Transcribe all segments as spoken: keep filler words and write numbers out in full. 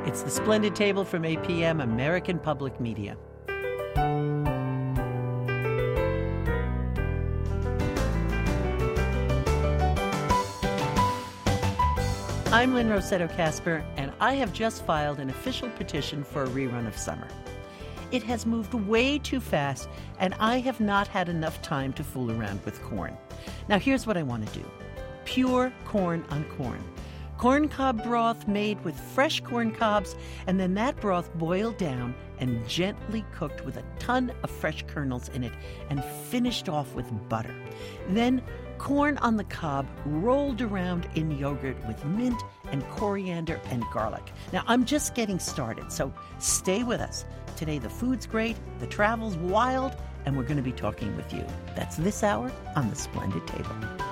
It's the Splendid Table from A P M, American Public Media. I'm Lynn Rossetto Kasper, and I have just filed an official petition for a rerun of Summer. It has moved way too fast, and I have not had enough time to fool around with corn. Now, here's what I want to do. Pure corn on corn. Corn cob broth made with fresh corn cobs, and then that broth boiled down and gently cooked with a ton of fresh kernels in it and finished off with butter. Then corn on the cob rolled around in yogurt with mint and coriander and garlic. Now, I'm just getting started, so stay with us. Today the food's great, the travel's wild, and we're going to be talking with you. That's this hour on The Splendid Table.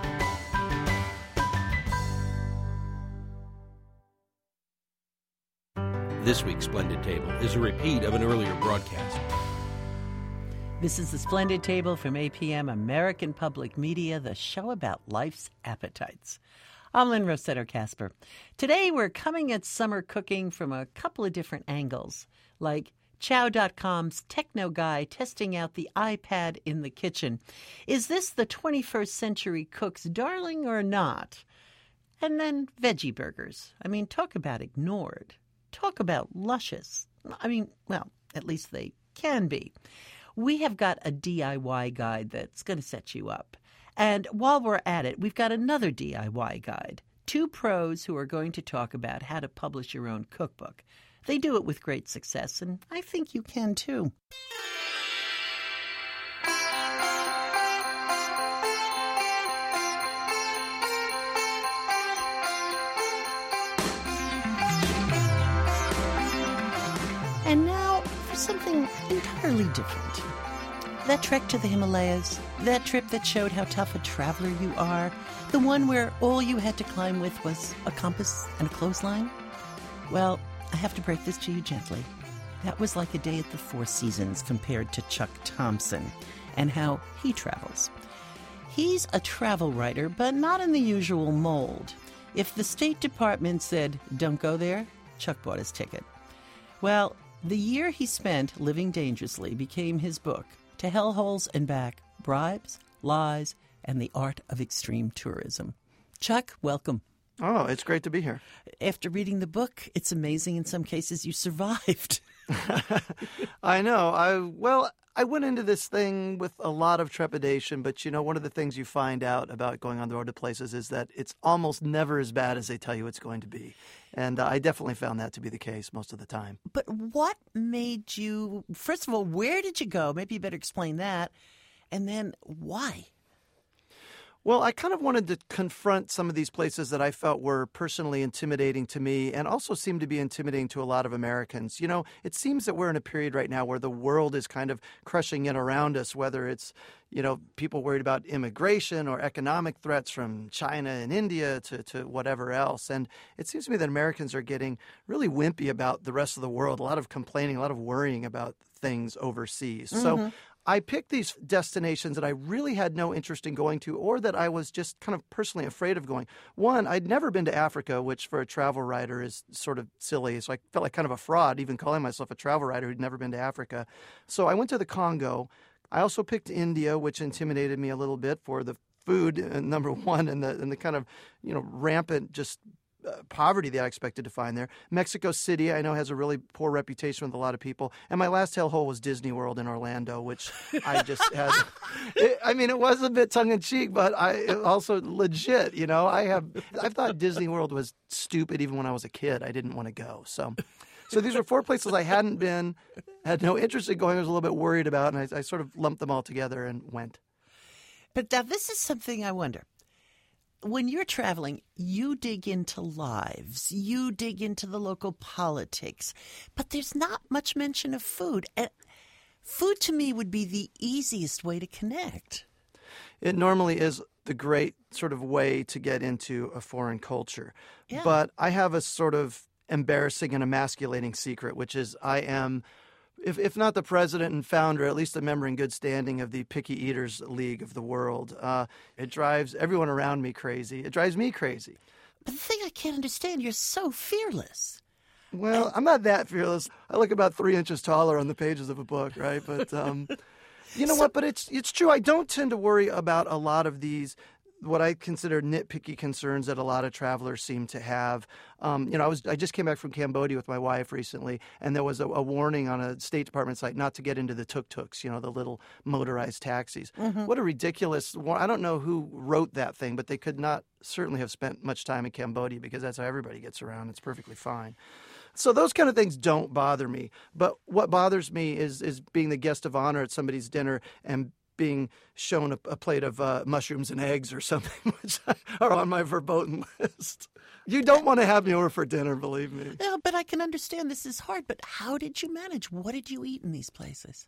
This week's Splendid Table is a repeat of an earlier broadcast. This is The Splendid Table from A P M, American Public Media, the show about life's appetites. I'm Lynn Rossetto Kasper. Today we're coming at summer cooking from a couple of different angles, like Chow dot com's techno guy testing out the iPad in the kitchen. Is this the twenty-first century cook's darling or not? And then veggie burgers. I mean, talk about ignored. Talk about luscious. I mean, well, at least they can be. We have got a D I Y guide that's going to set you up. And while we're at it, we've got another D I Y guide. Two pros who are going to talk about how to publish your own cookbook. They do it with great success, and I think you can too. And now for something entirely different. That trek to the Himalayas, that trip that showed how tough a traveler you are, the one where all you had to climb with was a compass and a clothesline? Well, I have to break this to you gently. That was like a day at the Four Seasons compared to Chuck Thompson and how he travels. He's a travel writer, but not in the usual mold. If the State Department said, don't go there, Chuck bought his ticket. Well, the year he spent living dangerously became his book, To Hellholes and Back, Bribes, Lies, and the Art of Extreme Tourism. Chuck, welcome. Oh, it's great to be here. After reading the book, it's amazing in some cases you survived. I know. I well, I went into this thing with a lot of trepidation, but you know, one of the things you find out about going on the road to places is that it's almost never as bad as they tell you it's going to be. And uh, I definitely found that to be the case most of the time. But what made you, first of all, where did you go? Maybe you better explain that. And then why? Well, I kind of wanted to confront some of these places that I felt were personally intimidating to me and also seemed to be intimidating to a lot of Americans. You know, it seems that we're in a period right now where the world is kind of crushing in around us, whether it's, you know, people worried about immigration or economic threats from China and India to, to whatever else. And it seems to me that Americans are getting really wimpy about the rest of the world, a lot of complaining, a lot of worrying about things overseas. Mm-hmm. So I picked these destinations that I really had no interest in going to or that I was just kind of personally afraid of going. One, I'd never been to Africa, which for a travel writer is sort of silly. So I felt like kind of a fraud even calling myself a travel writer who'd never been to Africa. So I went to the Congo. I also picked India, which intimidated me a little bit for the food, uh, number one, and the and the kind of, you know, rampant just Uh, poverty that I expected to find there. Mexico City, I know, has a really poor reputation with a lot of people. And my last hellhole was Disney World in Orlando, which I just had. It, I mean, it was a bit tongue-in-cheek, but I also legit, you know. I have, I thought Disney World was stupid even when I was a kid. I didn't want to go. So so these were four places I hadn't been, had no interest in going, I was a little bit worried about, and I, I sort of lumped them all together and went. But now this is something I wonder. When you're traveling, you dig into lives, you dig into the local politics, but there's not much mention of food. And food to me would be the easiest way to connect. It normally is the great sort of way to get into a foreign culture. Yeah. But I have a sort of embarrassing and emasculating secret, which is I am, if if not the president and founder, at least a member in good standing of the Picky Eaters League of the world. Uh, it drives everyone around me crazy. It drives me crazy. But the thing I can't understand, you're so fearless. Well, I'm not that fearless. I look about three inches taller on the pages of a book, right? But um, you know so, what? But it's it's true. I don't tend to worry about a lot of these, what I consider nitpicky concerns that a lot of travelers seem to have. Um, you know, I was I just came back from Cambodia with my wife recently, and there was a, a warning on a State Department site not to get into the tuk-tuks, you know, the little motorized taxis. Mm-hmm. What a ridiculous, I don't know who wrote that thing, but they could not certainly have spent much time in Cambodia because that's how everybody gets around. It's perfectly fine. So those kind of things don't bother me. But what bothers me is is being the guest of honor at somebody's dinner and being shown a, a plate of uh, mushrooms and eggs or something, which are on my verboten list. You don't want to have me over for dinner, believe me. Yeah, but I can understand this is hard. But how did you manage? What did you eat in these places?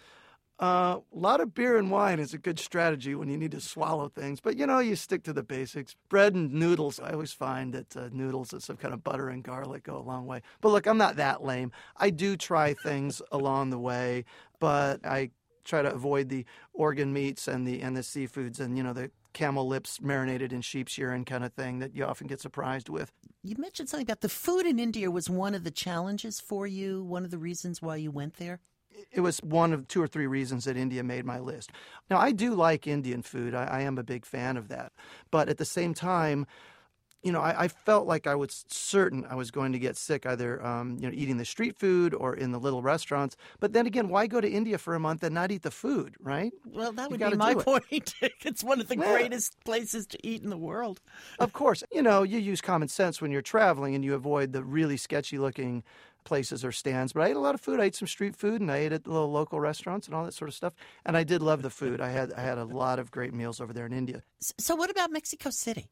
Uh, a lot of beer and wine is a good strategy when you need to swallow things. But, you know, you stick to the basics. Bread and noodles. I always find that uh, noodles with some kind of butter and garlic go a long way. But, look, I'm not that lame. I do try things along the way, but I try to avoid the organ meats and the and the seafoods and, you know, the camel lips marinated in sheep's urine kind of thing that you often get surprised with. You mentioned something about the food in India was one of the challenges for you, one of the reasons why you went there? It was one of two or three reasons that India made my list. Now, I do like Indian food. I, I am a big fan of that. But at the same time, you know, I, I felt like I was certain I was going to get sick either, um, you know, eating the street food or in the little restaurants. But then again, why go to India for a month and not eat the food, right? Well, that would be my point. It's one of the yeah. greatest places to eat in the world. Of course. You know, you use common sense when you're traveling and you avoid the really sketchy-looking places or stands. But I ate a lot of food. I ate some street food, and I ate at the little local restaurants and all that sort of stuff. And I did love the food. I had I had a lot of great meals over there in India. So what about Mexico City?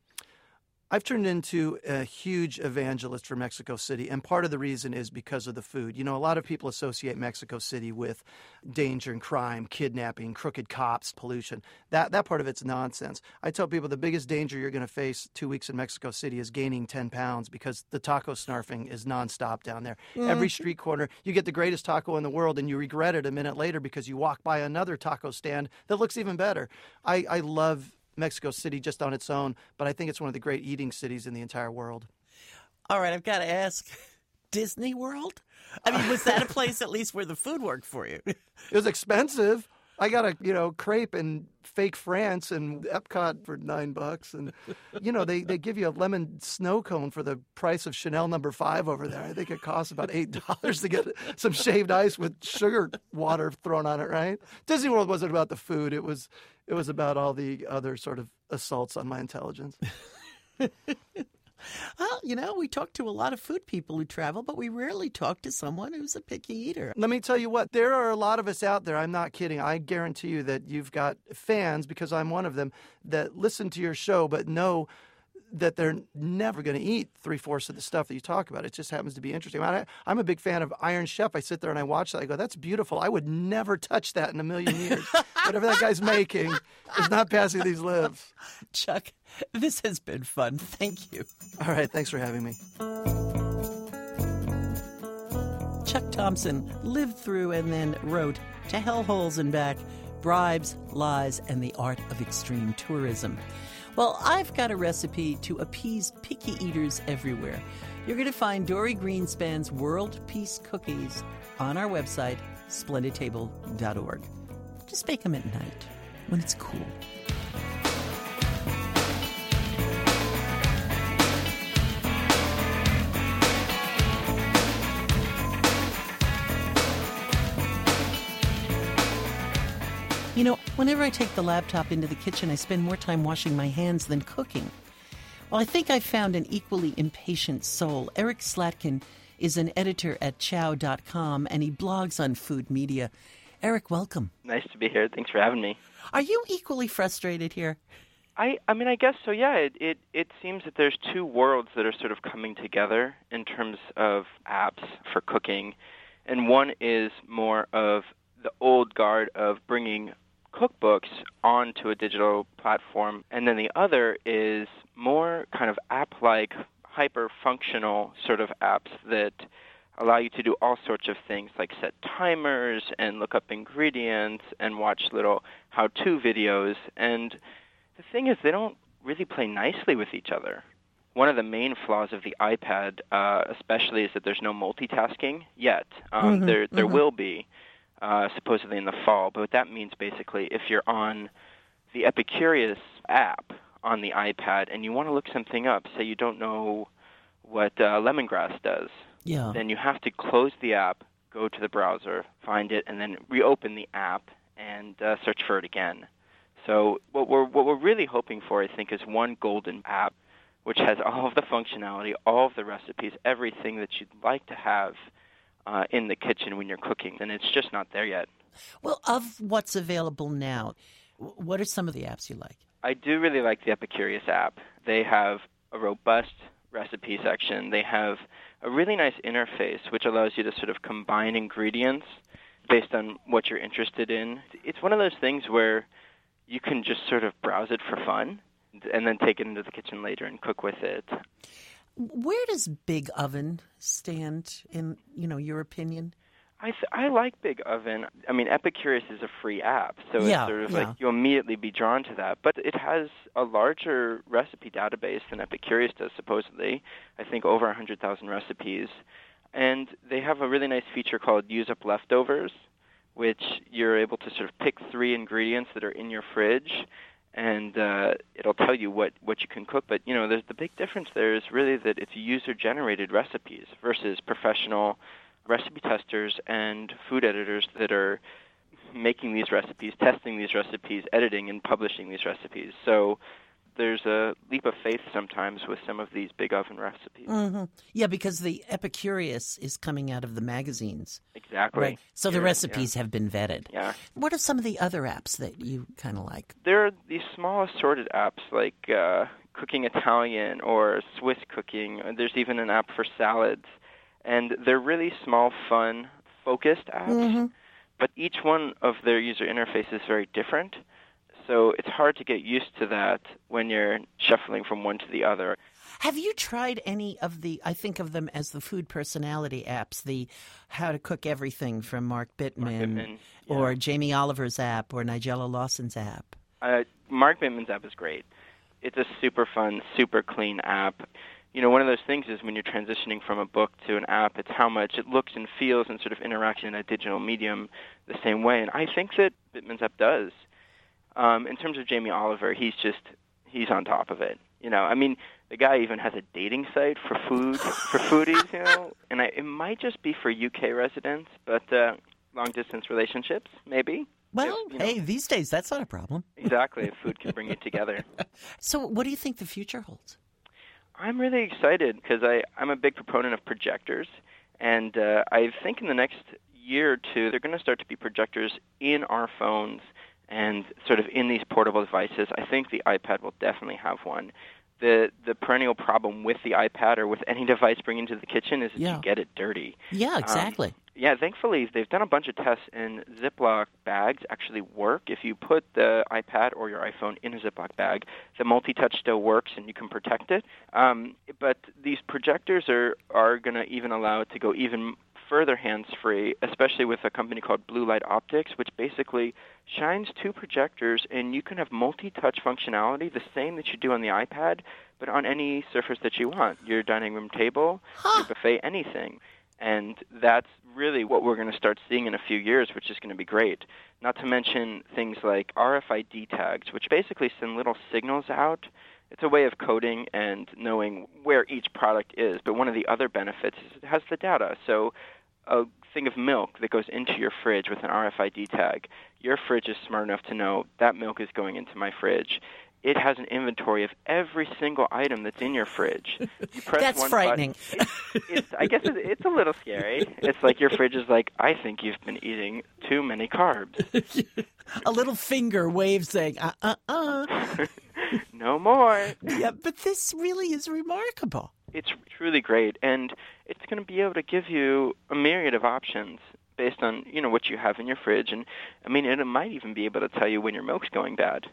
I've turned into a huge evangelist for Mexico City, and part of the reason is because of the food. You know, a lot of people associate Mexico City with danger and crime, kidnapping, crooked cops, pollution. That that part of it's nonsense. I tell people the biggest danger you're going to face two weeks in Mexico City is gaining ten pounds because the taco snarfing is nonstop down there. Mm. Every street corner, you get the greatest taco in the world, and you regret it a minute later because you walk by another taco stand that looks even better. I, I love Mexico City just on its own, but I think it's one of the great eating cities in the entire world. All right, I've got to ask, Disney World? I mean, was that a place at least where the food worked for you? It was expensive. I got a, you know, crepe in fake France and Epcot for nine bucks. And, you know, they, they give you a lemon snow cone for the price of Chanel number five over there. I think it costs about eight dollars to get some shaved ice with sugar water thrown on it, right? Disney World wasn't about the food. It was, it was about all the other sort of assaults on my intelligence. Well, you know, we talk to a lot of food people who travel, but we rarely talk to someone who's a picky eater. Let me tell you what, there are a lot of us out there, I'm not kidding, I guarantee you that you've got fans, because I'm one of them, that listen to your show but know that they're never going to eat three-fourths of the stuff that you talk about. It just happens to be interesting. I, I'm a big fan of Iron Chef. I sit there and I watch that. I go, that's beautiful. I would never touch that in a million years. Whatever that guy's making is not passing these lips. Chuck, this has been fun. Thank you. All right. Thanks for having me. Chuck Thompson lived through and then wrote To Hellholes and Back, Bribes, Lies, and the Art of Extreme Tourism. Well, I've got a recipe to appease picky eaters everywhere. You're going to find Dory Greenspan's World Peace Cookies on our website, splendid table dot org. Just bake them at night when it's cool. You know, whenever I take the laptop into the kitchen, I spend more time washing my hands than cooking. Well, I think I found an equally impatient soul. Eric Slatkin is an editor at chow dot com, and he blogs on food media. Eric, welcome. Nice to be here. Thanks for having me. Are you equally frustrated here? I, I mean, I guess so, yeah. It, it, it seems that there's two worlds that are sort of coming together in terms of apps for cooking. And one is more of the old guard of bringing cookbooks onto a digital platform, and then the other is more kind of app-like, hyper-functional sort of apps that allow you to do all sorts of things like set timers and look up ingredients and watch little how-to videos. And the thing is, they don't really play nicely with each other. one of the main flaws of the iPad, uh, especially, is that there's no multitasking yet. Um, Mm-hmm, there there mm-hmm. will be, uh, supposedly in the fall, but what that means basically, if you're on the Epicurious app on the iPad and you want to look something up, say you don't know what uh, lemongrass does, Yeah. then you have to close the app, go to the browser, find it, and then reopen the app and uh, search for it again. So what we're what we're really hoping for, I think, is one golden app which has all of the functionality, all of the recipes, everything that you'd like to have uh, in the kitchen when you're cooking, and it's just not there yet. Well, of what's available now, w- what are some of the apps you like? I do really like the Epicurious app. They have a robust recipe section. They have a really nice interface which allows you to sort of combine ingredients based on what you're interested in. It's one of those things where you can just sort of browse it for fun and then take it into the kitchen later and cook with it. Where does Big Oven stand in, you know, your opinion? I th- I like Big Oven. I mean, Epicurious is a free app, so Yeah, it's sort of yeah. like you'll immediately be drawn to that. But it has a larger recipe database than Epicurious does, supposedly. I think over one hundred thousand recipes. And they have a really nice feature called Use Up Leftovers, which you're able to sort of pick three ingredients that are in your fridge, and uh, it'll tell you what, what you can cook. But, you know, there's the big difference there is really that it's user-generated recipes versus professional recipe testers and food editors that are making these recipes, testing these recipes, editing and publishing these recipes. So there's a leap of faith sometimes with some of these Big Oven recipes. Mm-hmm. Yeah, because the Epicurious is coming out of the magazines. Exactly. Right. So the Yeah, recipes have been vetted. Yeah. What are some of the other apps that you kind of like? There are these small assorted apps like uh, Cooking Italian or Swiss Cooking. There's even an app for salads. And they're really small, fun, focused apps, Mm-hmm. but each one of their user interfaces is very different. So it's hard to get used to that when you're shuffling from one to the other. Have you tried any of the, I think of them as the food personality apps, the How to Cook Everything from Mark Bittman, Mark Bittman, yeah. or Jamie Oliver's app, or Nigella Lawson's app? Uh, Mark Bittman's app is great. It's a super fun, super clean app. You know, one of those things is when you're transitioning from a book to an app, it's how much it looks and feels and sort of interacts in a digital medium the same way. And I think that Bittman's app does. Um, in terms of Jamie Oliver, he's just, he's on top of it. You know, I mean, the guy even has a dating site for food, for foodies, you know, and I, it might just be for U K residents, but uh, long-distance relationships, maybe. Well, If, you know, hey, these days that's not a problem. Exactly, if food can bring you together. So what do you think the future holds? I'm really excited because I'm a big proponent of projectors, and uh, I think in the next year or two, they're going to start to be projectors in our phones and sort of in these portable devices. I think the iPad will definitely have one. The the perennial problem with the iPad or with any device bringing to the kitchen is that Yeah. you get it dirty. Yeah, exactly. Um, yeah, thankfully, they've done a bunch of tests, and Ziploc bags actually work. If you put the iPad or your iPhone in a Ziploc bag, the multi-touch still works, and you can protect it. Um, but these projectors are, are going to even allow it to go even further hands-free, especially with a company called Blue Light Optics, which basically shines two projectors, and you can have multi-touch functionality, the same that you do on the iPad, but on any surface that you want, your dining room table, Huh. your buffet, anything. And that's really what we're going to start seeing in a few years, which is going to be great. Not to mention things like R F I D tags, which basically send little signals out. It's a way of coding and knowing where each product is. But one of the other benefits is it has the data. So a thing of milk that goes into your fridge with an R F I D tag, your fridge is smart enough to know that milk is going into my fridge. It has an inventory of every single item that's in your fridge. You press That's one frightening. button. It's, it's, I guess it, it's a little scary. It's like your fridge is like, I think you've been eating too many carbs. A little finger wave saying, uh, uh, uh. No more. Yeah, but this really is remarkable. It's truly great, and it's going to be able to give you a myriad of options based on, you know, what you have in your fridge. And, I mean, it might even be able to tell you when your milk's going bad.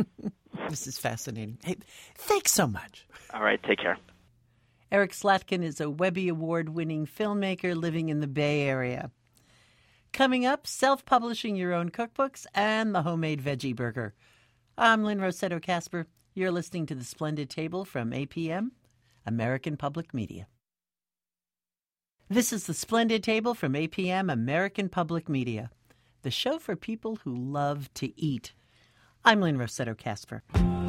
This is fascinating. Hey, thanks so much. All right, take care. Eric Slatkin is a Webby Award-winning filmmaker living in the Bay Area. Coming up, self-publishing your own cookbooks and the homemade veggie burger. I'm Lynn Rossetto Kasper. You're listening to The Splendid Table from A P M, American Public Media. This is the Splendid Table from A P M, American Public Media, the show for people who love to eat. I'm Lynn Rossetto Kasper.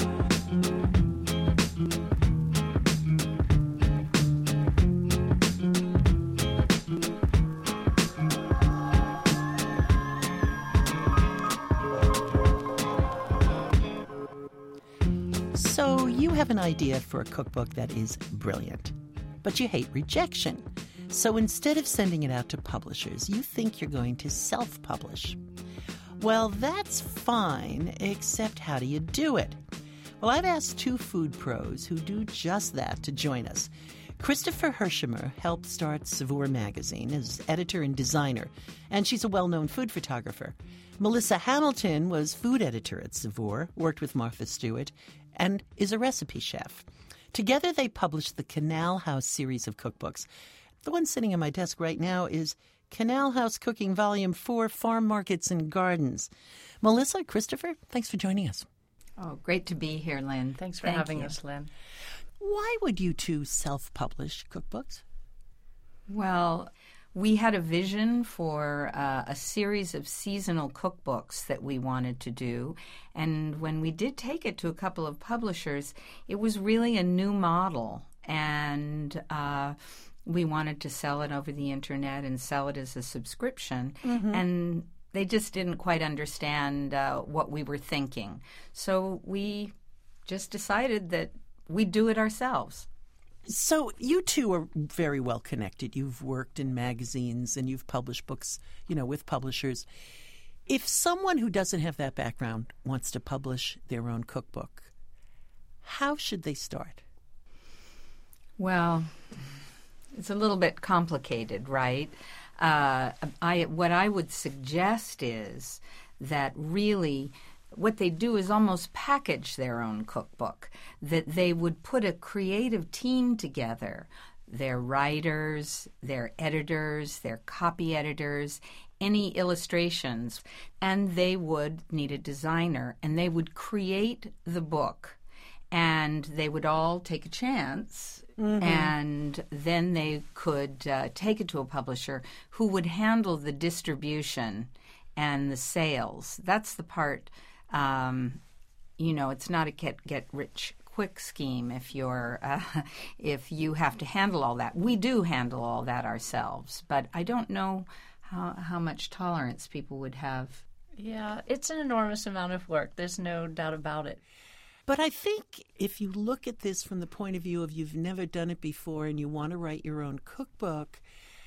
So you have an idea for a cookbook that is brilliant, but you hate rejection. So instead of sending it out to publishers, you think you're going to self-publish. Well, that's fine, except how do you do it? Well, I've asked two food pros who do just that to join us. Christopher Hershemer helped start Saveur magazine as editor and designer, and she's a well-known food photographer. Melissa Hamilton was food editor at Saveur, worked with Martha Stewart, and is a recipe chef. Together they published the Canal House series of cookbooks. The one sitting on my desk right now is Canal House Cooking Volume four, Farm Markets and Gardens. Melissa, Christopher, thanks for joining us. Oh, great to be here, Lynn. Thanks for Thank having you. us, Lynn. Why would you two self-publish cookbooks? Well, we had a vision for uh, a series of seasonal cookbooks that we wanted to do. And when we did take it to a couple of publishers, it was really a new model. And uh, we wanted to sell it over the internet and sell it as a subscription. Mm-hmm. And they just didn't quite understand uh, what we were thinking. So we just decided that we'd do it ourselves. So you two are very well connected. You've worked in magazines and you've published books, you know, with publishers. If someone who doesn't have that background wants to publish their own cookbook, how should they start? Well, it's a little bit complicated, right? Uh, I what I would suggest is that really what they do is almost package their own cookbook, that they would put a creative team together, their writers, their editors, their copy editors, any illustrations, and they would need a designer, and they would create the book, and they would all take a chance, mm-hmm. and then they could uh, take it to a publisher who would handle the distribution and the sales. That's the part. Um, you know, it's not a get get rich quick scheme if you're uh, if you have to handle all that. We do handle all that ourselves, but I don't know how how much tolerance people would have. Yeah, it's an enormous amount of work. There's no doubt about it. But I think if you look at this from the point of view of you've never done it before and you want to write your own cookbook,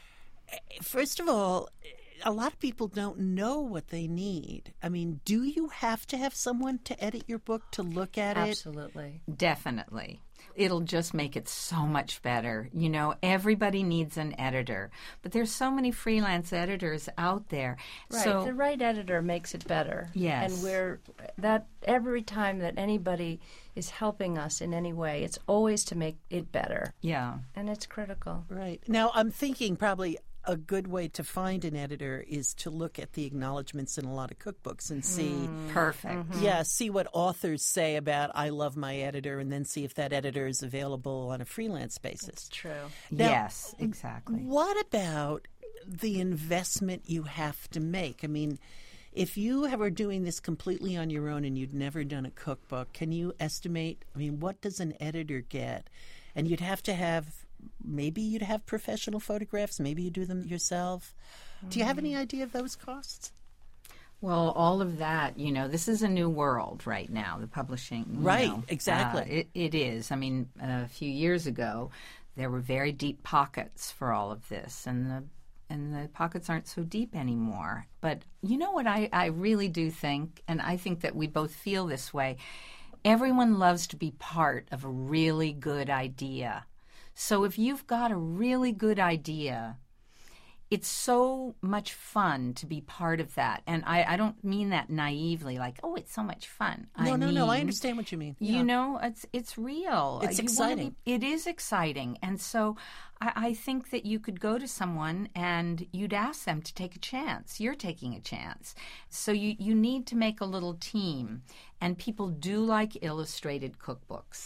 first of all, a lot of people don't know what they need. I mean, do you have to have someone to edit your book to look at it? Absolutely. Definitely. It'll just make it so much better. You know, everybody needs an editor, but there's so many freelance editors out there. Right. So, the right editor makes it better. Yes. And we're that every time that anybody is helping us in any way, it's always to make it better. Yeah. And it's critical. Right. Now, I'm thinking probably a good way to find an editor is to look at the acknowledgments in a lot of cookbooks and see mm, perfect. Mm-hmm. Yeah, see what authors say about I love my editor and then see if that editor is available on a freelance basis. That's true. Now, yes, exactly. What about the investment you have to make? I mean, if you were doing this completely on your own and you'd never done a cookbook, can you estimate, I mean, what does an editor get? And you'd have to have Maybe you'd have professional photographs. Maybe you do them yourself. Do you have any idea of those costs? Well, all of that, you know, this is a new world right now, the publishing. you Right, know. exactly. Uh, it, it is. I mean, a few years ago, there were very deep pockets for all of this, and the and the pockets aren't so deep anymore. But you know what I, I really do think, and I think that we both feel this way, everyone loves to be part of a really good idea. So if you've got a really good idea, it's so much fun to be part of that. And I, I don't mean that naively, like, oh, it's so much fun. No, I no, mean, no. I understand what you mean. You Yeah. know, it's it's real. It's You wanna exciting. be- it is exciting. And so I, I think that you could go to someone and you'd ask them to take a chance. You're taking a chance. So you, you need to make a little team. And people do like illustrated cookbooks.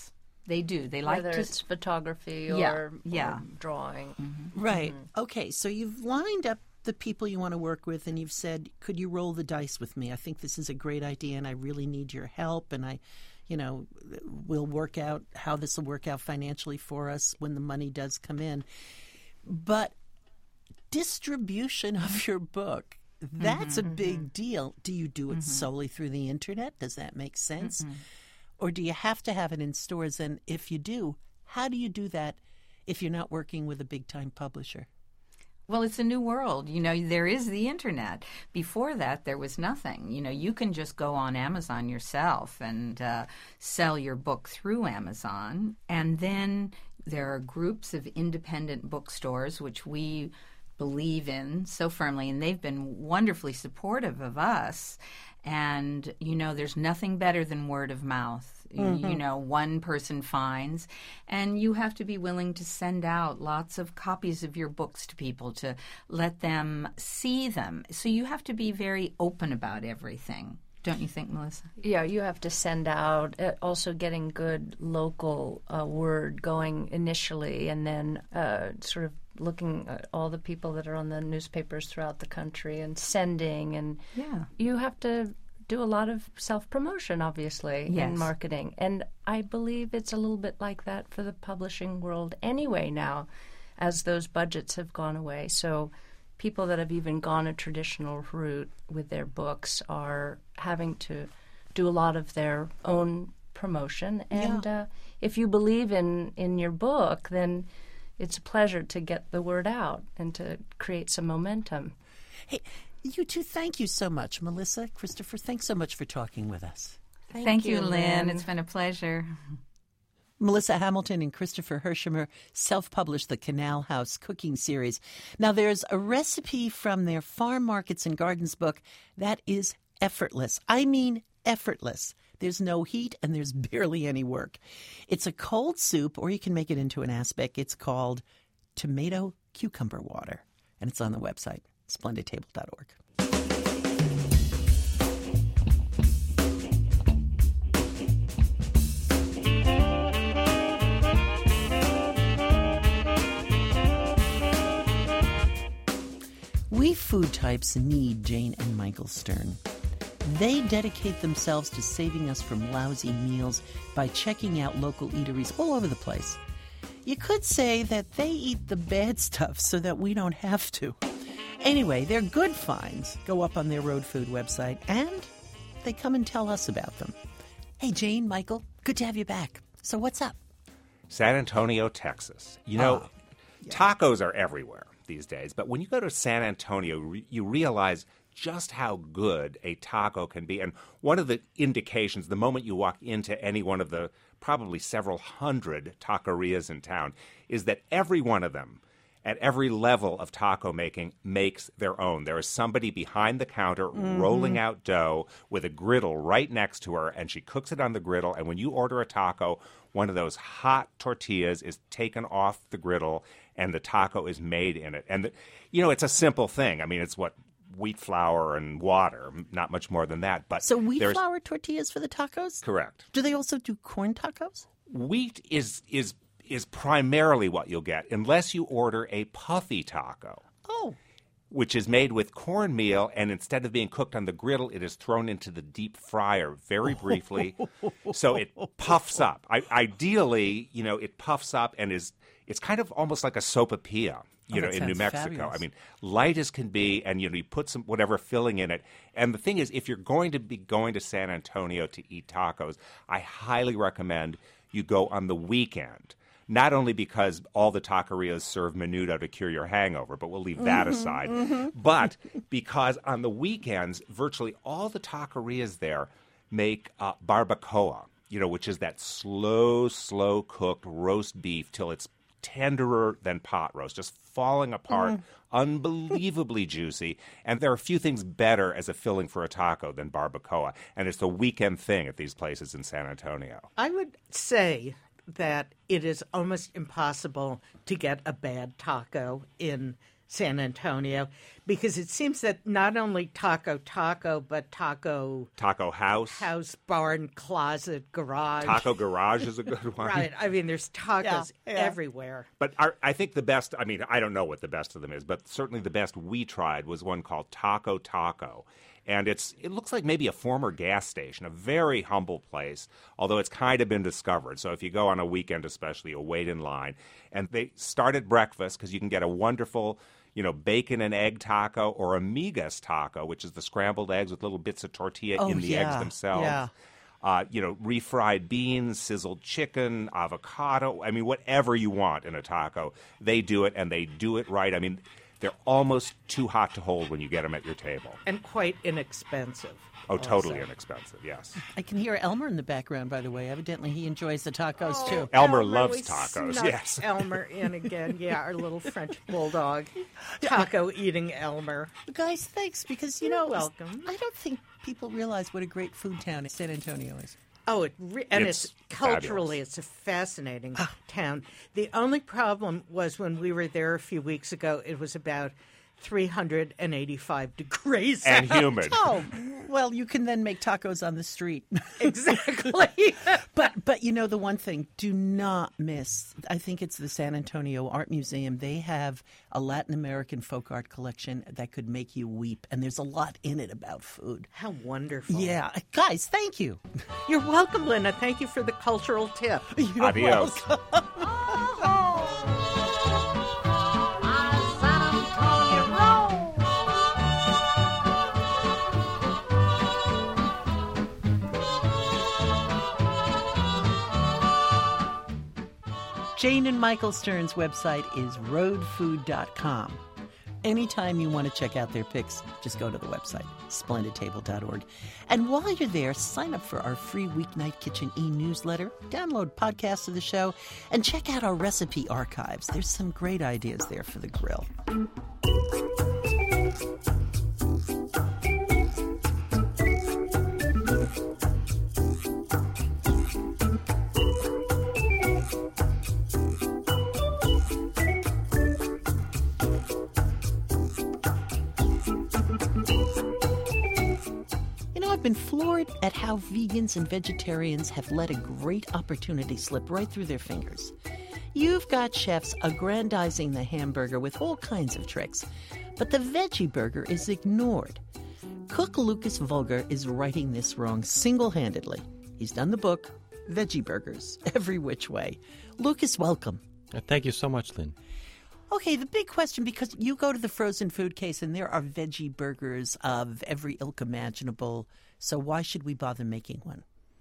They do. They like Whether to it's photography or, Yeah, or yeah. drawing. Mm-hmm. Right. Okay. So you've lined up the people you want to work with, and you've said, could you roll the dice with me? I think this is a great idea, and I really need your help, and I, you know, we'll work out how this will work out financially for us when the money does come in. But distribution of your book, that's Mm-hmm, a big mm-hmm. deal. Do you do it mm-hmm. solely through the internet? Does that make sense? Mm-hmm. Or do you have to have it in stores? And if you do, how do you do that if you're not working with a big-time publisher? Well, it's a new world. You know, there is the internet. Before that, there was nothing. You know, you can just go on Amazon yourself and uh, sell your book through Amazon. And then there are groups of independent bookstores, which we believe in so firmly, and they've been wonderfully supportive of us. And, you know, there's nothing better than word of mouth. Mm-hmm. You know, one person finds, and you have to be willing to send out lots of copies of your books to people to let them see them. So you have to be very open about everything. Don't you think, Melissa? Yeah, you have to send out, uh, also getting good local uh, word going initially, and then uh, sort of looking at all the people that are on the newspapers throughout the country and sending. And yeah. you have to do a lot of self-promotion, obviously, yes. in marketing. And I believe it's a little bit like that for the publishing world anyway now, as those budgets have gone away. So people that have even gone a traditional route with their books are having to do a lot of their own promotion. And yeah. uh, if you believe in, in your book, then it's a pleasure to get the word out and to create some momentum. Hey, you two, thank you so much. Melissa, Christopher, thanks so much for talking with us. Thank, Thank you, you, Lynn. Lynn. It's been a pleasure. Melissa Hamilton and Christopher Hershimer self-published the Canal House Cooking Series. Now, there's a recipe from their Farm Markets and Gardens book that is effortless. I mean effortless. There's no heat and there's barely any work. It's a cold soup, or you can make it into an aspic. It's called tomato cucumber water, and it's on the website, splendid table dot org. We food types need Jane and Michael Stern. They dedicate themselves to saving us from lousy meals by checking out local eateries all over the place. You could say that they eat the bad stuff so that we don't have to. Anyway, their good finds go up on their Road Food website, and they come and tell us about them. Hey, Jane, Michael, good to have you back. So what's up? San Antonio, Texas. You know, Oh, yeah. tacos are everywhere these days, but when you go to San Antonio, re- you realize just how good a taco can be. And one of the indications, the moment you walk into any one of the probably several hundred taquerias in town, is that every one of them, at every level of taco making, makes their own. There is somebody behind the counter mm-hmm. rolling out dough with a griddle right next to her, and she cooks it on the griddle. And when you order a taco, one of those hot tortillas is taken off the griddle, and the taco is made in it. And, the, you know, it's a simple thing. I mean, it's what, wheat flour and water, not much more than that. But So wheat there's- flour tortillas for the tacos? Correct. Do they also do corn tacos? Wheat is is is primarily what you'll get, unless you order a puffy taco, Oh. which is made with cornmeal, and instead of being cooked on the griddle, it is thrown into the deep fryer very briefly, so it puffs up. I, ideally, you know, it puffs up and is it's kind of almost like a sopapilla, you Oh, know, that in New sounds Mexico. fabulous. I mean, light as can be, and you know, you put some whatever filling in it. And the thing is, if you're going to be going to San Antonio to eat tacos, I highly recommend you go on the weekend. Not only because all the taquerias serve menudo to cure your hangover, but we'll leave that aside, but because on the weekends, virtually all the taquerias there make uh, barbacoa, you know, which is that slow, slow cooked roast beef till it's tenderer than pot roast, just falling apart, unbelievably juicy. And there are a few things better as a filling for a taco than barbacoa. And it's a weekend thing at these places in San Antonio. I would say that it is almost impossible to get a bad taco in San Antonio, because it seems that not only Taco Taco, but Taco Taco House. House, Barn, Closet, Garage. Taco Garage is a good one. Right. I mean, there's tacos Yeah, yeah. everywhere. But our, I think the best, I mean, I don't know what the best of them is, but certainly the best we tried was one called Taco Taco. And it's it looks like maybe a former gas station, a very humble place, although it's kind of been discovered. So if you go on a weekend especially, you'll wait in line. And they start at breakfast because you can get a wonderful, you know, bacon and egg taco or a migas taco, which is the scrambled eggs with little bits of tortilla Oh, in the yeah, eggs themselves. yeah. Uh, you know, refried beans, sizzled chicken, avocado. I mean, whatever you want in a taco, they do it, and they do it right. I mean, they're almost too hot to hold when you get them at your table. And quite inexpensive. Oh, totally also. inexpensive, yes. I can hear Elmer in the background, by the way. Evidently, he enjoys the tacos, too. Elmer Elmer, loves we tacos, snuck yes. Elmer in again. Yeah, our little French bulldog. Taco eating Elmer. Guys, thanks, because, you You're know, welcome. I don't think people realize what a great food town San Antonio is. Oh, it re- and It's it's, culturally, fabulous. it's a fascinating town. The only problem was when we were there a few weeks ago, it was about three hundred eighty-five degrees And out. humid. Oh, well, you can then make tacos on the street. Exactly. But but you know the one thing, do not miss. I think it's the San Antonio Art Museum. They have a Latin American folk art collection that could make you weep, and there's a lot in it about food. How wonderful. Yeah, guys, thank you. You're welcome, Linda. Thank you for the cultural tip. You're Adios. welcome. Jane and Michael Stern's website is road food dot com. Anytime you want to check out their picks, just go to the website, splendid table dot org. And while you're there, sign up for our free Weeknight Kitchen e-newsletter, download podcasts of the show, and check out our recipe archives. There's some great ideas there for the grill. I've been floored at how vegans and vegetarians have let a great opportunity slip right through their fingers. You've got chefs aggrandizing the hamburger with all kinds of tricks, but the veggie burger is ignored. Cook Lucas Vulgar is righting this wrong single-handedly. He's done the book, Veggie Burgers, Every Which Way. Lucas, welcome. Thank you so much, Lynn. Okay, the big question, because you go to the frozen food case and there are veggie burgers of every ilk imaginable, so why should we bother making one?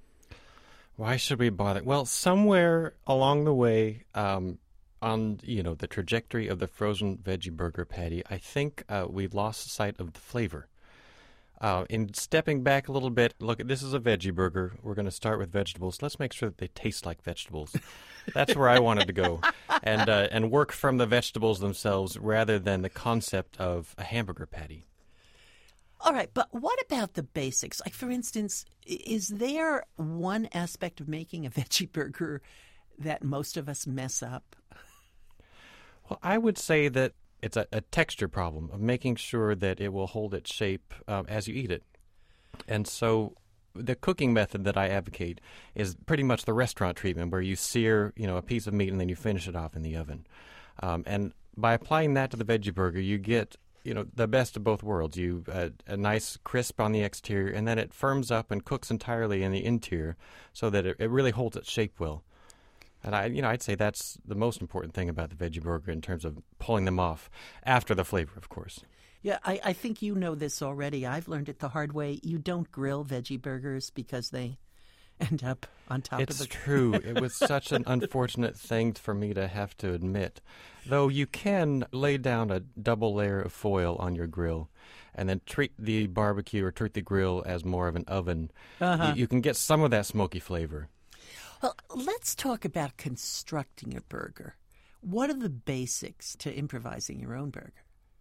Why should we bother? Well, somewhere along the way, um, on you know the trajectory of the frozen veggie burger patty, I think uh, we lost sight of the flavor. Uh, in stepping back a little bit, look, this is a veggie burger. We're going to start with vegetables. Let's make sure that they taste like vegetables. That's where I wanted to go, and uh, and work from the vegetables themselves rather than the concept of a hamburger patty. All right, but what about the basics? Like, for instance, is there one aspect of making a veggie burger that most of us mess up? Well, I would say that it's a, a texture problem of making sure that it will hold its shape um, as you eat it. And so the cooking method that I advocate is pretty much the restaurant treatment where you sear, you know, a piece of meat and then you finish it off in the oven. Um, and by applying that to the veggie burger, you get, you know, the best of both worlds. You uh, a nice crisp on the exterior, and then it firms up and cooks entirely in the interior so that it, it really holds its shape well. And I, you know, I'd say that's the most important thing about the veggie burger in terms of pulling them off after the flavor, of course. Yeah, I, I think you know this already. I've learned it the hard way. You don't grill veggie burgers because they end up on top it's of the... It's true. It was such an unfortunate thing for me to have to admit. Though you can lay down a double layer of foil on your grill and then treat the barbecue or treat the grill as more of an oven. Uh-huh. You, you can get some of that smoky flavor. Well, let's talk about constructing a burger. What are the basics to improvising your own burger?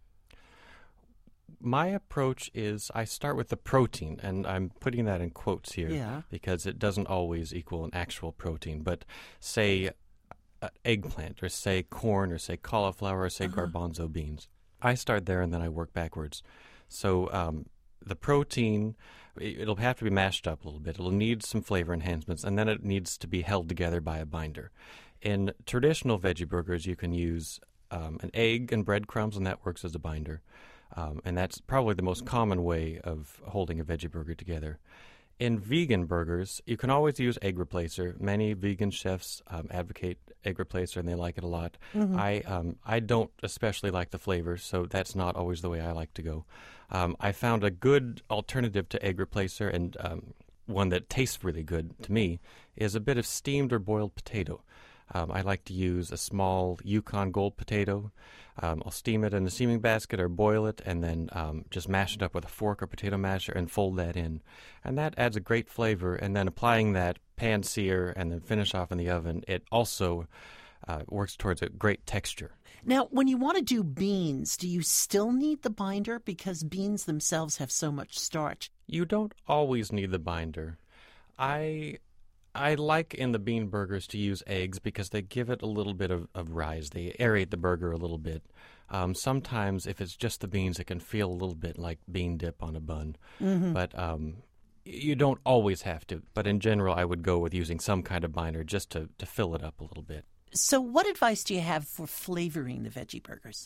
My approach is I start with the protein, and I'm putting that in quotes here Yeah. because it doesn't always equal an actual protein. But say uh, eggplant, or say corn, or say cauliflower, or say Uh-huh. garbanzo beans. I start there and then I work backwards. So um, the protein, it'll have to be mashed up a little bit. It'll need some flavor enhancements, and then it needs to be held together by a binder. In traditional veggie burgers, you can use um, an egg and breadcrumbs, and that works as a binder. Um, and that's probably the most common way of holding a veggie burger together. In vegan burgers, you can always use egg replacer. Many vegan chefs um, advocate egg replacer, and they like it a lot. Mm-hmm. I um, I don't especially like the flavor, so that's not always the way I like to go. Um, I found a good alternative to egg replacer, and um, one that tastes really good to me, is a bit of steamed or boiled potato. Um, I like to use a small Yukon Gold potato. Um, I'll steam it in a steaming basket or boil it, and then um, just mash it up with a fork or potato masher and fold that in. And that adds a great flavor. And then applying that pan sear and then finish off in the oven, it also uh, works towards a great texture. Now, when you want to do beans, do you still need the binder? Because beans themselves have so much starch. You don't always need the binder. I... I like in the bean burgers to use eggs because they give it a little bit of, of rise. They aerate the burger a little bit. Um, sometimes, if it's just the beans, it can feel a little bit like bean dip on a bun. Mm-hmm. But um, you don't always have to. But in general, I would go with using some kind of binder just to, to fill it up a little bit. So what advice do you have for flavoring the veggie burgers?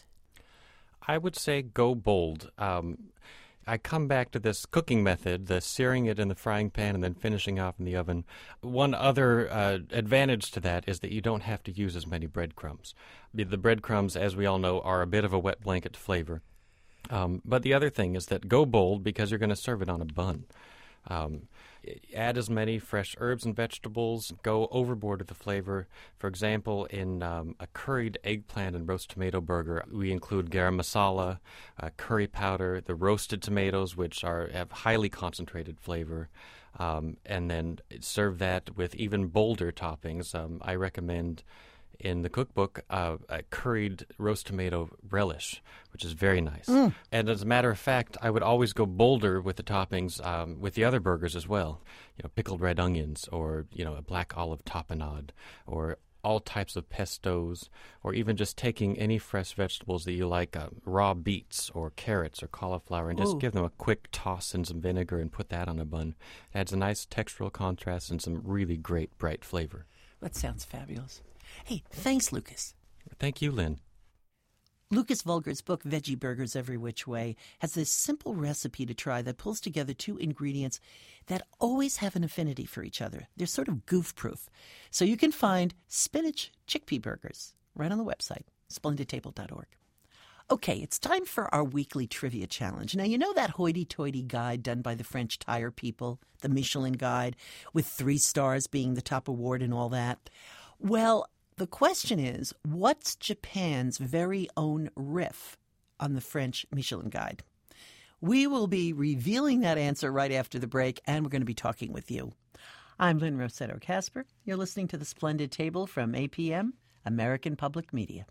I would say go bold. Um I come back to this cooking method, the searing it in the frying pan and then finishing off in the oven. One other uh, advantage to that is that you don't have to use as many breadcrumbs. The, the breadcrumbs, as we all know, are a bit of a wet blanket to flavor. Um, but the other thing is that go bold because you're going to serve it on a bun. Um, add as many fresh herbs and vegetables. Go overboard with the flavor. For example, in um, a curried eggplant and roast tomato burger, we include garam masala, uh, curry powder, the roasted tomatoes, which are have highly concentrated flavor, um, and then serve that with even bolder toppings. Um, I recommend in the cookbook uh, a curried roast tomato relish, which is very nice. Mm. And as a matter of fact, I would always go bolder with the toppings um, with the other burgers as well. You know, pickled red onions, or you know, a black olive tapenade, or all types of pestos, or even just taking any fresh vegetables that you like, uh, raw beets or carrots or cauliflower, and just Ooh. give them a quick toss in some vinegar and put that on a bun. It adds a nice textural contrast and some really great bright flavor. That sounds fabulous. Hey, thanks, Lucas. Thank you, Lynn. Lucas Vulgar's book, Veggie Burgers Every Which Way, has this simple recipe to try that pulls together two ingredients that always have an affinity for each other. They're sort of goof-proof. So you can find spinach chickpea burgers right on the website, splendid table dot org. Okay, it's time for our weekly trivia challenge. Now, you know that hoity-toity guide done by the French tire people, the Michelin Guide, with three stars being the top award and all that? Well, the question is, what's Japan's very own riff on the French Michelin Guide? We will be revealing that answer right after the break, and we're going to be talking with you. I'm Lynn Rossetto Kasper. You're listening to The Splendid Table from A P M, American Public Media.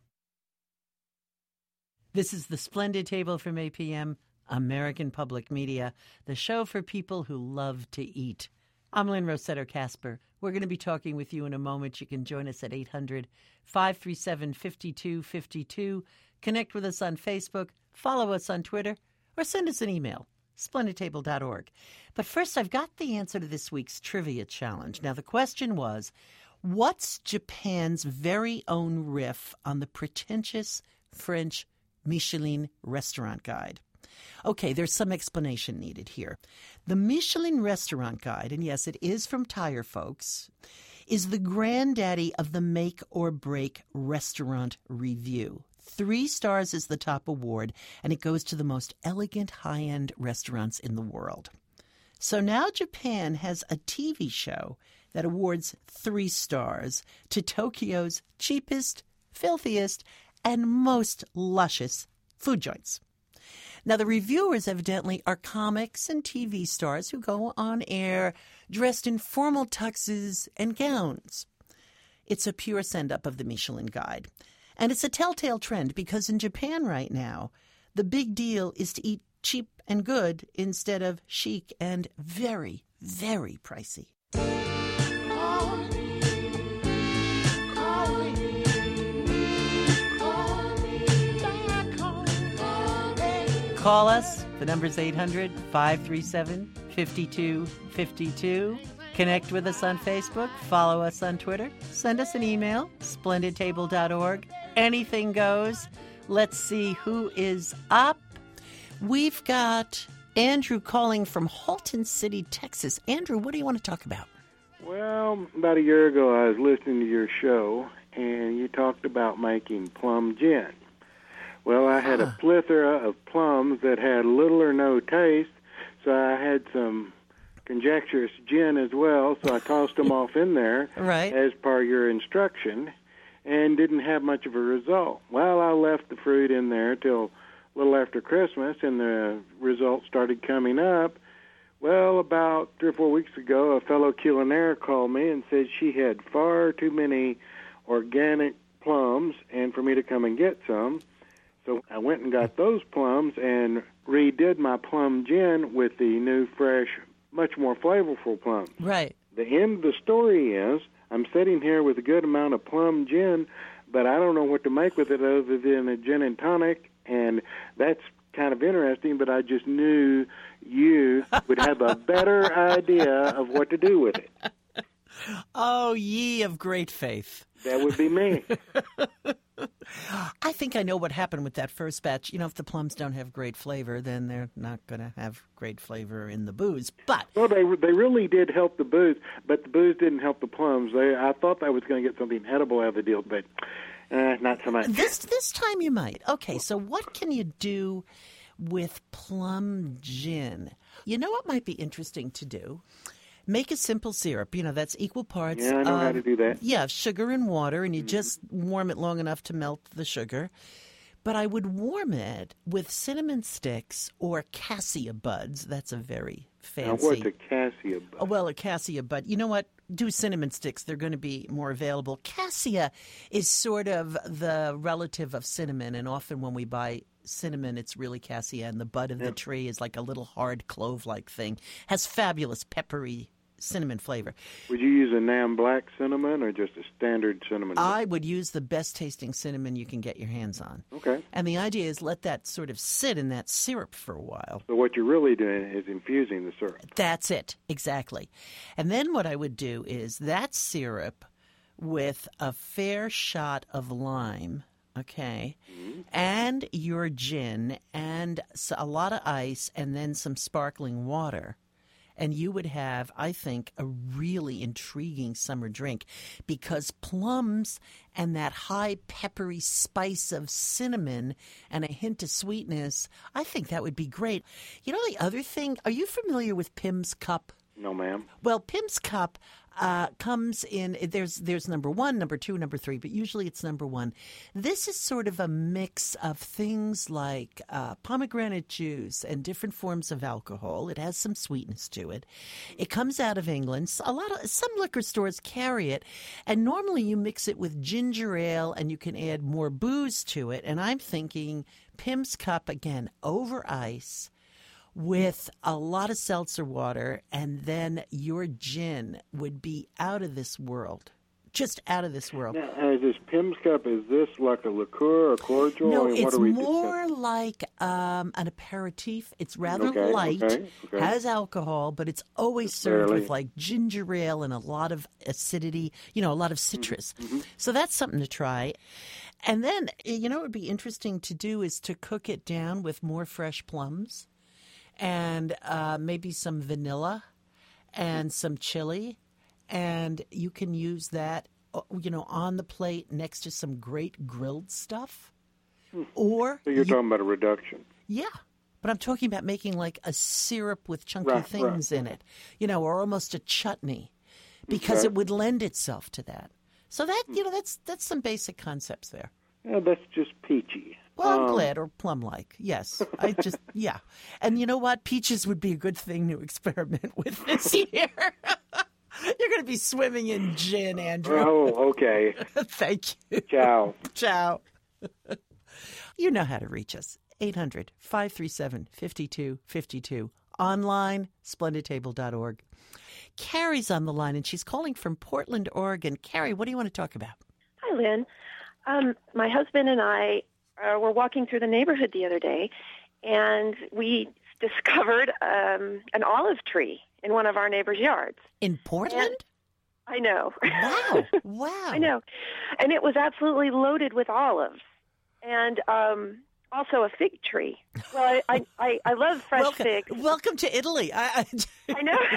This is The Splendid Table from A P M, American Public Media, the show for people who love to eat. I'm Lynn Rossetto Kasper. We're going to be talking with you in a moment. You can join us at eight hundred, five three seven, five two five two. Connect with us on Facebook, follow us on Twitter, or send us an email, splendid table dot org. But first, I've got the answer to this week's trivia challenge. Now, the question was, what's Japan's very own riff on the pretentious French Michelin Restaurant Guide? Okay, there's some explanation needed here. The Michelin Restaurant Guide, and yes, it is from Tire Folks, is the granddaddy of the make or break restaurant review. Three stars is the top award, and it goes to the most elegant high-end restaurants in the world. So now Japan has a T V show that awards three stars to Tokyo's cheapest, filthiest, and most luscious food joints. Now, the reviewers evidently are comics and T V stars who go on air dressed in formal tuxes and gowns. It's a pure send-up of the Michelin Guide. And it's a telltale trend because in Japan right now, the big deal is to eat cheap and good instead of chic and very, very pricey. Call us. The number's eight hundred, five three seven, five two five two. Connect with us on Facebook. Follow us on Twitter. Send us an email, splendid table dot org. Anything goes. Let's see who is up. We've got Andrew calling from Halton City, Texas. Andrew, what do you want to talk about? Well, about a year ago, I was listening to your show, and you talked about making plum gin. Well, I had huh. a plethora of plums that had little or no taste, so I had some conjecturous gin as well, so I tossed them off in there right. as per your instruction, and didn't have much of a result. Well, I left the fruit in there till a little after Christmas, and the results started coming up. Well, about three or four weeks ago, a fellow culinaire called me and said she had far too many organic plums and for me to come and get some. So I went and got those plums and redid my plum gin with the new, fresh, much more flavorful plums. Right. The end of the story is I'm sitting here with a good amount of plum gin, but I don't know what to make with it other than a gin and tonic, and that's kind of interesting, but I just knew you would have a better idea of what to do with it. Oh, ye of great faith. That would be me. I think I know what happened with that first batch. You know, if the plums don't have great flavor, then they're not going to have great flavor in the booze. But well, they they really did help the booze, but the booze didn't help the plums. They, I thought I was going to get something edible out of the deal, but uh, not so much. This this time you might. Okay, so what can you do with plum gin? You know what might be interesting to do? Make a simple syrup. You know, that's equal parts. Yeah, I know of, how to do that. Yeah, sugar and water, and you mm-hmm. just warm it long enough to melt the sugar. But I would warm it with cinnamon sticks or cassia buds. That's a very fancy. Now, what's a cassia bud? Oh, well, a cassia bud. You know what? Do cinnamon sticks. They're going to be more available. Cassia is sort of the relative of cinnamon, and often when we buy cinnamon, it's really cassia, and the bud of yeah. the tree is like a little hard clove-like thing. Has fabulous peppery cinnamon flavor. Would you use a Nam Black cinnamon or just a standard cinnamon? I would use the best-tasting cinnamon you can get your hands on. Okay. And the idea is let that sort of sit in that syrup for a while. So what you're really doing is infusing the syrup. That's it, exactly. And then what I would do is that syrup with a fair shot of lime, okay, mm-hmm. and your gin and a lot of ice and then some sparkling water. And you would have, I think, a really intriguing summer drink because plums and that high peppery spice of cinnamon and a hint of sweetness, I think that would be great. You know the other thing, are you familiar with Pim's Cup? No, ma'am. Well, Pim's Cup uh, comes in, there's there's number one, number two, number three, but usually it's number one. This is sort of a mix of things like uh, pomegranate juice and different forms of alcohol. It has some sweetness to it. It comes out of England. A lot of some liquor stores carry it, and normally you mix it with ginger ale and you can add more booze to it. And I'm thinking Pim's Cup, again, over ice, with a lot of seltzer water, and then your gin would be out of this world. Just out of this world. Now, is this Pim's Cup, is this like a liqueur or cordial? No, or it's what are we more discussing? like um, an aperitif. It's rather okay, light, okay, okay. has alcohol, but it's always Just served barely. with like ginger ale and a lot of acidity, you know, a lot of citrus. Mm-hmm. So that's something to try. And then, you know, what would be interesting to do is to cook it down with more fresh plums. And uh, maybe some vanilla and some chili. And you can use that, you know, on the plate next to some great grilled stuff. Or So you're you, talking about a reduction. yeah. But I'm talking about making like a syrup with chunky Right, things right. in it, you know, or almost a chutney, because Okay. it would lend itself to that. So that, you know, that's that's some basic concepts there. Yeah, that's just peachy. Well, I'm Um, glad, or plum-like, yes. I just, yeah. And you know what? Peaches would be a good thing to experiment with this year. You're going to be swimming in gin, Andrew. Oh, okay. Thank you. Ciao. Ciao. You know how to reach us. eight hundred, five three seven, five two five two. Online, splendid table dot org. Carrie's on the line, and she's calling from Portland, Oregon. Carrie, what do you want to talk about? Hi, Lynn. Um, my husband and I uh, were walking through the neighborhood the other day, and we discovered um, an olive tree in one of our neighbors' yards. In Portland? And I know. Wow. Wow. I know. And it was absolutely loaded with olives. And um, also a fig tree. Well, I I, I love fresh welcome, figs. Welcome to Italy. I, I, I know.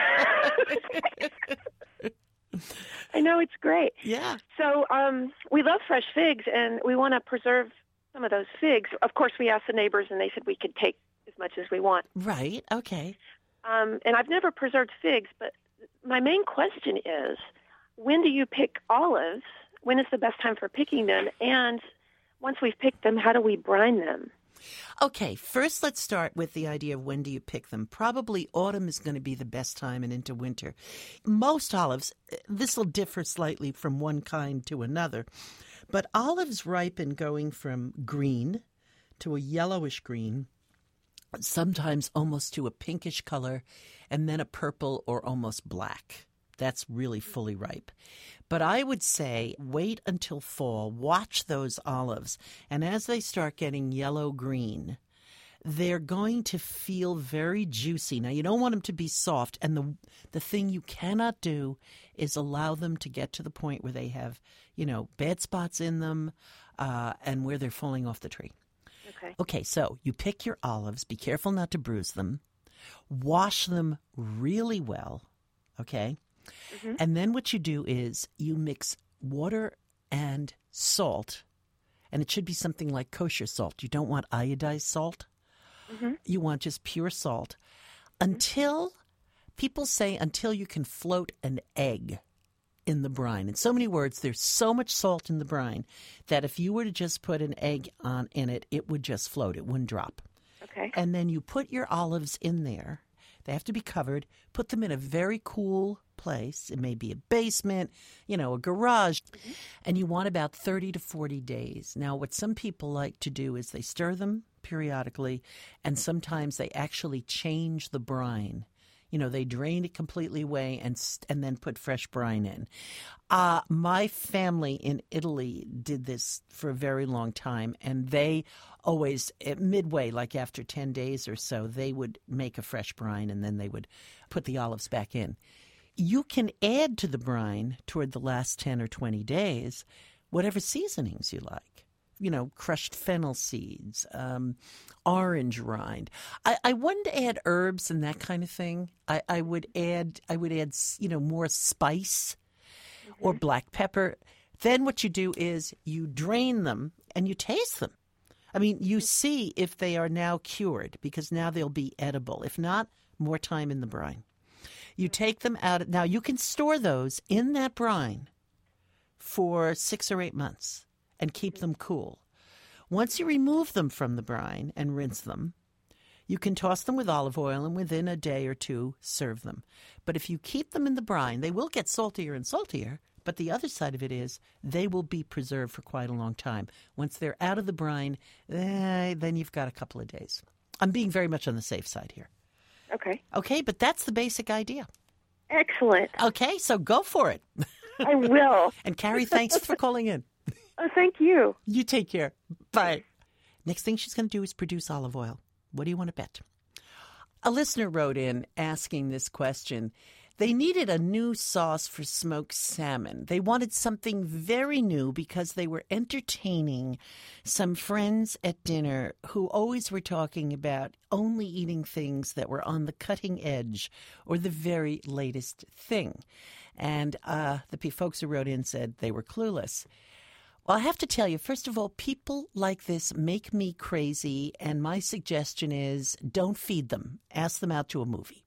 I know, it's great. Yeah. So um, we love fresh figs, and we want to preserve some of those figs. Of course, we asked the neighbors, and they said we could take as much as we want. Right. Okay. Um, and I've never preserved figs, but my main question is, when do you pick olives? When is the best time for picking them? And once we've picked them, how do we brine them? Okay, first let's start with the idea of when do you pick them. Probably autumn is going to be the best time and into winter. Most olives, this will differ slightly from one kind to another, but olives ripen going from green to a yellowish green, sometimes almost to a pinkish color, and then a purple or almost black. That's really fully ripe. But I would say wait until fall, watch those olives, and as they start getting yellow-green, they're going to feel very juicy. Now, you don't want them to be soft, and the the thing you cannot do is allow them to get to the point where they have, you know, bad spots in them uh, and where they're falling off the tree. Okay. Okay, so you pick your olives. Be careful not to bruise them. Wash them really well, okay? Mm-hmm. And then what you do is you mix water and salt, and it should be something like kosher salt. You don't want iodized salt. Mm-hmm. You want just pure salt. Until, people say until you can float an egg in the brine. In so many words, there's so much salt in the brine that if you were to just put an egg on in it, it would just float. It wouldn't drop. Okay. And then you put your olives in there. They have to be covered. Put them in a very cool place. It may be a basement, you know, a garage. Mm-hmm. And you want about thirty to forty days. Now, what some people like to do is they stir them periodically, and sometimes they actually change the brine. You know, they drain it completely away and and then put fresh brine in. Uh, my family in Italy did this for a very long time, and they always, at midway, like after ten days or so, they would make a fresh brine, and then they would put the olives back in. You can add to the brine toward the last ten or twenty days whatever seasonings you like. You know, crushed fennel seeds, um, orange rind. I, I wouldn't add herbs and that kind of thing. I, I would add, I would add, you know, more spice mm-hmm. or black pepper. Then what you do is you drain them and you taste them. I mean, you see if they are now cured, because now they'll be edible. If not, more time in the brine. You take them out. Now, you can store those in that brine for six or eight months. And keep them cool. Once you remove them from the brine and rinse them, you can toss them with olive oil and within a day or two serve them. But if you keep them in the brine, they will get saltier and saltier, but the other side of it is they will be preserved for quite a long time. Once they're out of the brine, eh, then you've got a couple of days. I'm being very much on the safe side here. Okay. Okay, but that's the basic idea. Excellent. Okay, so go for it. I will. And Carrie, thanks for calling in. Oh, thank you. You take care. Bye. Next thing she's going to do is produce olive oil. What do you want to bet? A listener wrote in asking this question. They needed a new sauce for smoked salmon. They wanted something very new because they were entertaining some friends at dinner who always were talking about only eating things that were on the cutting edge or the very latest thing. And uh, the folks who wrote in said they were clueless. Well, I have to tell you, first of all, people like this make me crazy, and my suggestion is don't feed them. Ask them out to a movie.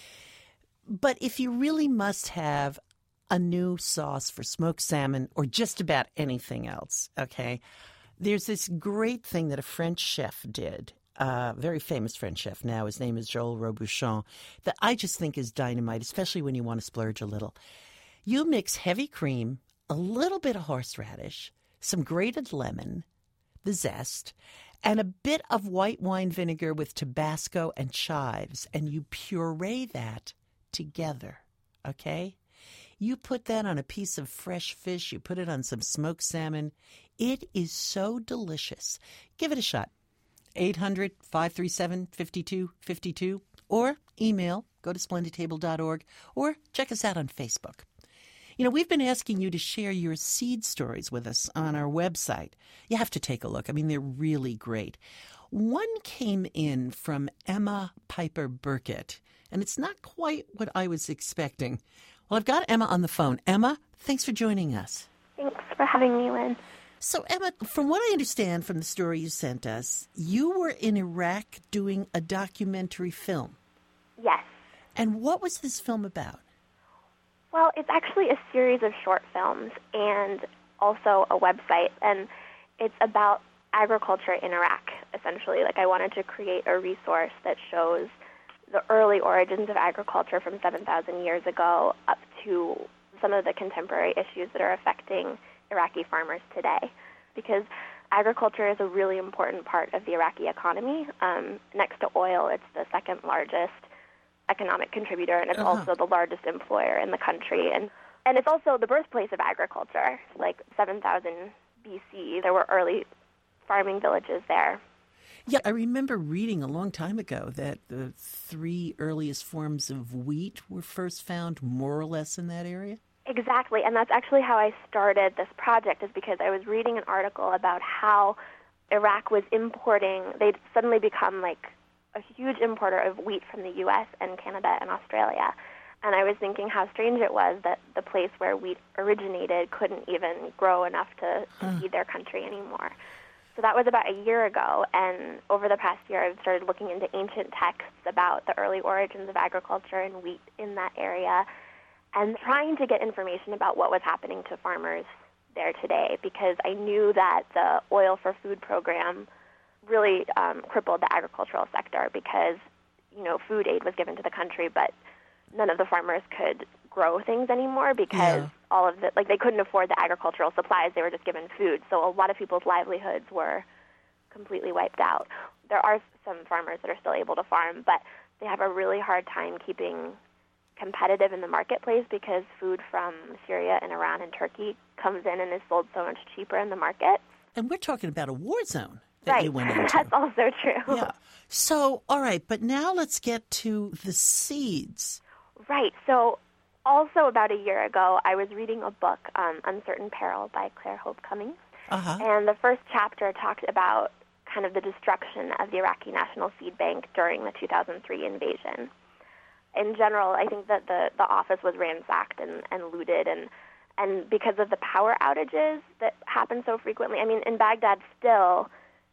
But if you really must have a new sauce for smoked salmon or just about anything else, okay, there's this great thing that a French chef did, a uh, very famous French chef now. His name is Joel Robuchon, that I just think is dynamite, especially when you want to splurge a little. You mix heavy cream, a little bit of horseradish, some grated lemon, the zest, and a bit of white wine vinegar with Tabasco and chives, and you puree that together, okay? You put that on a piece of fresh fish, you put it on some smoked salmon. It is so delicious. Give it a shot. eight hundred, five three seven, five two five two, or email, go to splendid table dot org, or check us out on Facebook. You know, we've been asking you to share your seed stories with us on our website. You have to take a look. I mean, they're really great. One came in from Emma Piper Burkett, and it's not quite what I was expecting. Well, I've got Emma on the phone. Emma, thanks for joining us. Thanks for having me, Lynn. So, Emma, from what I understand from the story you sent us, you were in Iraq doing a documentary film. Yes. And what was this film about? Well, it's actually a series of short films and also a website, and it's about agriculture in Iraq, essentially. Like, I wanted to create a resource that shows the early origins of agriculture from seven thousand years ago up to some of the contemporary issues that are affecting Iraqi farmers today. Because agriculture is a really important part of the Iraqi economy. Um, next to oil, it's the second largest economic contributor, and it's Uh-huh. also the largest employer in the country. And, and it's also the birthplace of agriculture. Like seven thousand B C, there were early farming villages there. Yeah, I remember reading a long time ago that the three earliest forms of wheat were first found more or less in that area. Exactly, and that's actually how I started this project, is because I was reading an article about how Iraq was importing, they'd suddenly become like a huge importer of wheat from the U S and Canada and Australia. And I was thinking how strange it was that the place where wheat originated couldn't even grow enough to, to Huh. feed their country anymore. So that was about a year ago, and over the past year I've started looking into ancient texts about the early origins of agriculture and wheat in that area, and trying to get information about what was happening to farmers there today, because I knew that the Oil for Food program really um, crippled the agricultural sector, because, you know, food aid was given to the country, but none of the farmers could grow things anymore because Yeah. all of the, like, they couldn't afford the agricultural supplies. They were just given food. So a lot of people's livelihoods were completely wiped out. There are some farmers that are still able to farm, but they have a really hard time keeping competitive in the marketplace because food from Syria and Iran and Turkey comes in and is sold so much cheaper in the market. And we're talking about a war zone that Right. you went into. That's also true. Yeah. So, all right, but now let's get to the seeds. Right. So also about a year ago, I was reading a book, um, Uncertain Peril by Claire Hope Cummings. Uh-huh. And the first chapter talked about kind of the destruction of the Iraqi National Seed Bank during the two thousand three invasion. In general, I think that the, the office was ransacked and, and looted, and, and because of the power outages that happen so frequently. I mean, in Baghdad still,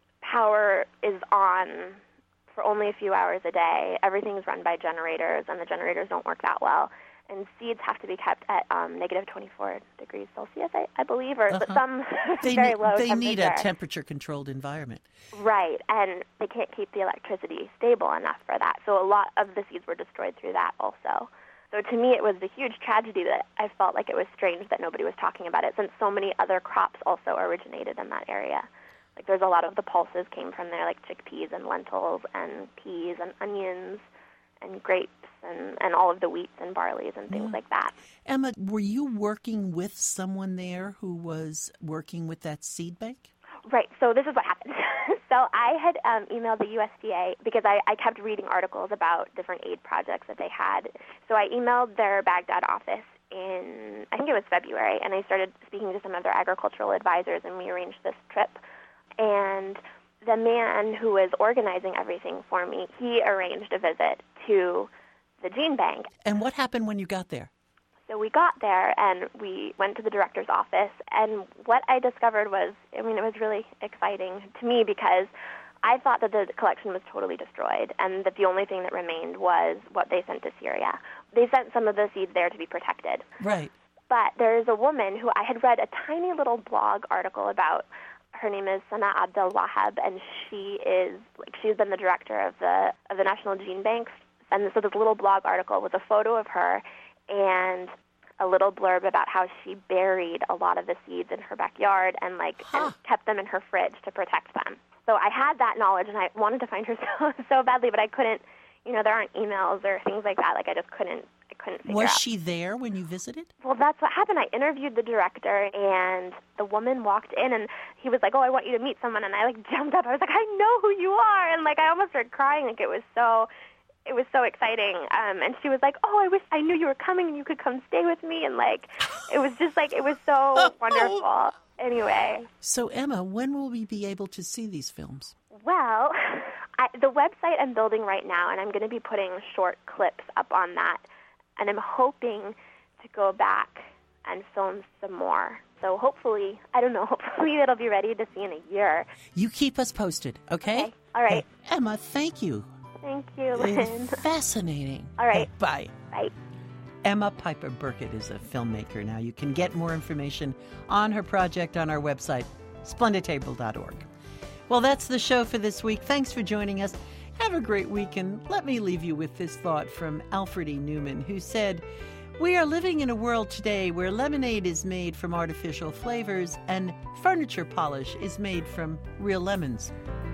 power is on for only a few hours a day. Everything's run by generators, and the generators don't work that well. And seeds have to be kept at um, negative twenty-four degrees Celsius, I, I believe, or Uh-huh. some They, very ne- low they temperature. need a temperature-controlled environment. Right, and they can't keep the electricity stable enough for that. So a lot of the seeds were destroyed through that also. So to me, it was a huge tragedy that I felt like it was strange that nobody was talking about it, since so many other crops also originated in that area. Like, there's a lot of the pulses came from there, like chickpeas and lentils and peas and onions and grapes and, and all of the wheats and barleys and things Yeah. like that. Emma, were you working with someone there who was working with that seed bank? Right, so this is what happened. So I had um, emailed the U S D A because I, I kept reading articles about different aid projects that they had. So I emailed their Baghdad office in, I think it was February, and I started speaking to some of their agricultural advisors, and we arranged this trip. And the man who was organizing everything for me, he arranged a visit to the gene bank. And what happened when you got there? So we got there, and we went to the director's office, and what I discovered was, I mean, it was really exciting to me because I thought that the collection was totally destroyed and that the only thing that remained was what they sent to Syria. They sent some of the seeds there to be protected. Right. But there is a woman who I had read a tiny little blog article about. Her name is Sana Abdel Wahab, and she is like she's been the director of the of the National Gene Bank. And so this little blog article was a photo of her and a little blurb about how she buried a lot of the seeds in her backyard and like Huh. and kept them in her fridge to protect them. So I had that knowledge, and I wanted to find her so so badly, but I couldn't. You know, there aren't emails or things like that. Like I just couldn't. I couldn't figure Was out. she there when you visited? Well, that's what happened. I interviewed the director, and the woman walked in, and he was like, "Oh, I want you to meet someone." And I like jumped up. I was like, "I know who you are!" And like I almost started crying. Like it was so, it was so exciting. Um, and she was like, "Oh, I wish I knew you were coming, and you could come stay with me." And like, it was just like it was so wonderful. Anyway. So Emma, when will we be able to see these films? Well, I, the website I'm building right now, and I'm going to be putting short clips up on that, and I'm hoping to go back and film some more. So hopefully, I don't know, hopefully it'll be ready to see in a year. You keep us posted, okay? Okay. All right. Hey, Emma, thank you. Thank you, Uh, Lynn. Fascinating. All right. Bye. Bye. Emma Piper Burkett is a filmmaker. Now, you can get more information on her project on our website, splendid table dot org. Well, that's the show for this week. Thanks for joining us. Have a great week, and let me leave you with this thought from Alfred E. Newman, who said, "We are living in a world today where lemonade is made from artificial flavors and furniture polish is made from real lemons."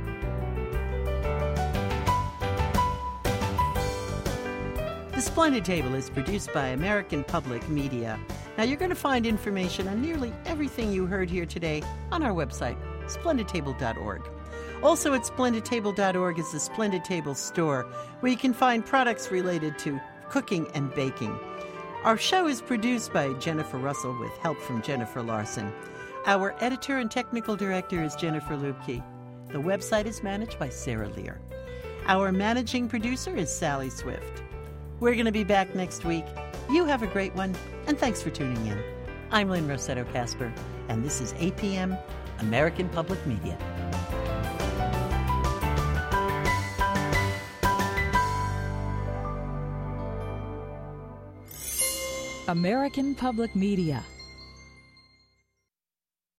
The Splendid Table is produced by American Public Media. Now, you're going to find information on nearly everything you heard here today on our website, splendid table dot org. Also at splendid table dot org is the Splendid Table store, where you can find products related to cooking and baking. Our show is produced by Jennifer Russell with help from Jennifer Larson. Our editor and technical director is Jennifer Lubke. The website is managed by Sarah Lear. Our managing producer is Sally Swift. We're going to be back next week. You have a great one, and thanks for tuning in. I'm Lynn Rossetto Kasper, and this is A P M, American Public Media. American Public Media.